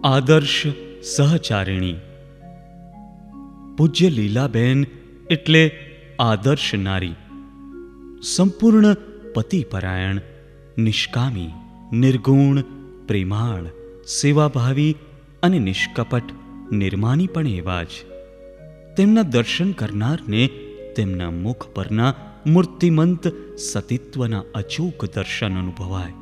આદર્શ સહચારિણી. પૂજ્ય લીલાબેન એટલે આદર્શ નારી. સંપૂર્ણ પતિપરાયણ, નિષ્કામી, નિર્ગુણ, પ્રેમાળ, સેવાભાવી અને નિષ્કપટ નિર્માની પણ એવા જ. તેમના દર્શન કરનારને તેમના મુખ પરના મૂર્તિમંત સતીત્વના અચૂક દર્શન અનુભવાય.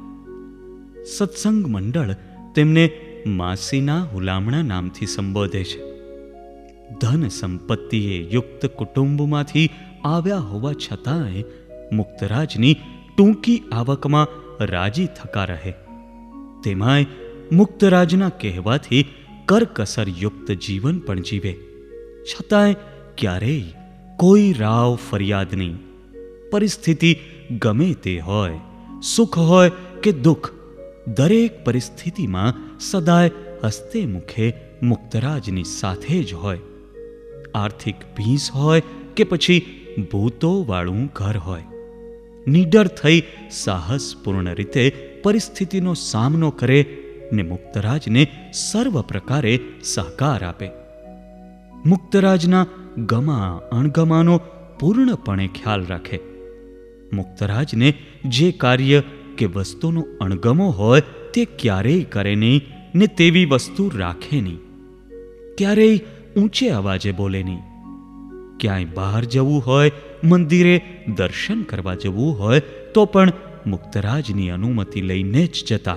સત્સંગ મંડળ તેમને માસીના હુલામણા નામથી સંબોધે છે. ધન સંપત્તિએ યુક્ત કુટુંબમાંથી આવ્યા હોવા છતાંય મુક્તરાજની ટૂંકી આવકમાં રાજી થકા રહે. તેમાંય મુક્તરાજના કહેવાથી કરકસરયુક્ત જીવન પણ જીવે, છતાંય ક્યારેય કોઈ રાવ ફરિયાદ નહીં. પરિસ્થિતિ ગમે તે હોય, સુખ હોય કે દુઃખ, દરેક પરિસ્થિતિમાં સદાય હસ્તે મુખે મુક્તરાજની સાથે જ હોય. આર્થિક ભીંસ હોય કે પછી ભૂતોવાળું ઘર હોય, નીડર થઈ સાહસપૂર્ણ રીતે પરિસ્થિતિનો સામનો કરે ને મુક્તરાજને સર્વ પ્રકારે સહકાર આપે. મુક્તરાજના ગમા અણગમાનો પૂર્ણપણે ખ્યાલ રાખે. મુક્તરાજને જે કાર્ય કે વસ્તુનો અણગમો હોય તે ક્યારેય કરે નહીં ને તેવી વસ્તુ રાખે નહીં. ક્યારેય ઊંચે અવાજે બોલે નહીં. ક્યાંય બહાર જવું હોય, મંદિરે દર્શન કરવા જવું હોય તો પણ મુક્તરાજની અનુમતિ લઈને જ જતા.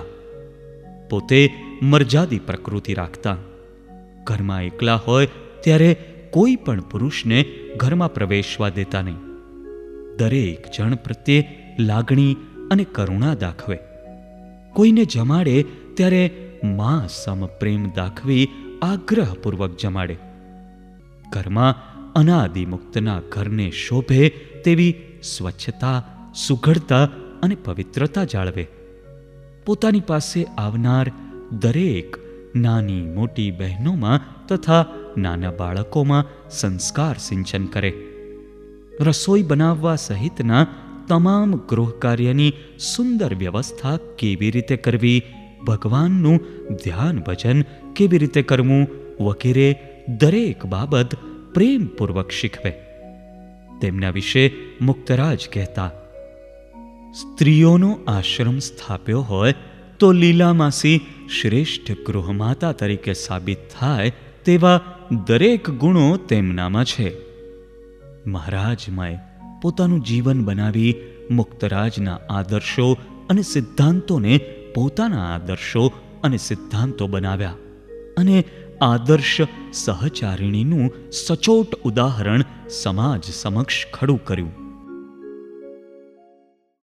પોતે મર્યાદી પ્રકૃતિ રાખતા. ઘરમાં એકલા હોય ત્યારે કોઈ પણ પુરુષને ઘરમાં પ્રવેશવા દેતા નહીં. દરેક જણ પ્રત્યે લાગણી અને કરુણા દાખવે. કોઈને જમાડે ત્યારે મા સમ પ્રેમ દાખવી આગ્રહપૂર્વક જમાડે. ઘરમાં અનાદિમુક્તના ઘરને શોભે તેવી સ્વચ્છતા, સુઘડતા અને પવિત્રતા જાળવે. પોતાની પાસે આવનાર દરેક નાની મોટી બહેનોમાં તથા નાના બાળકોમાં સંસ્કાર સિંચન કરે. રસોઈ બનાવવા સહિતના તમામ ગૃહ કાર્યની સુંદર વ્યવસ્થા કેવી રીતે કરવી, ભગવાનનું ધ્યાન ભજન કેવી રીતે કરવું વગેરે દરેક બાબત પ્રેમપૂર્વક શીખવે. તેમના વિશે મુક્તરાજ કહેતા, સ્ત્રીઓનો આશ્રમ સ્થાપ્યો હોય તો લીલામાસી શ્રેષ્ઠ ગૃહમાતા તરીકે સાબિત થાય તેવા દરેક ગુણો તેમનામાં છે. મહારાજમાએ પોતાનું જીવન બનાવી મુક્તરાજના આદર્શો અને સિદ્ધાંતોને પોતાના આદર્શો અને સિદ્ધાંતો બનાવ્યા અને આદર્શ સહચારિણીનું સચોટ ઉદાહરણ સમાજ સમક્ષ ખડું કર્યું.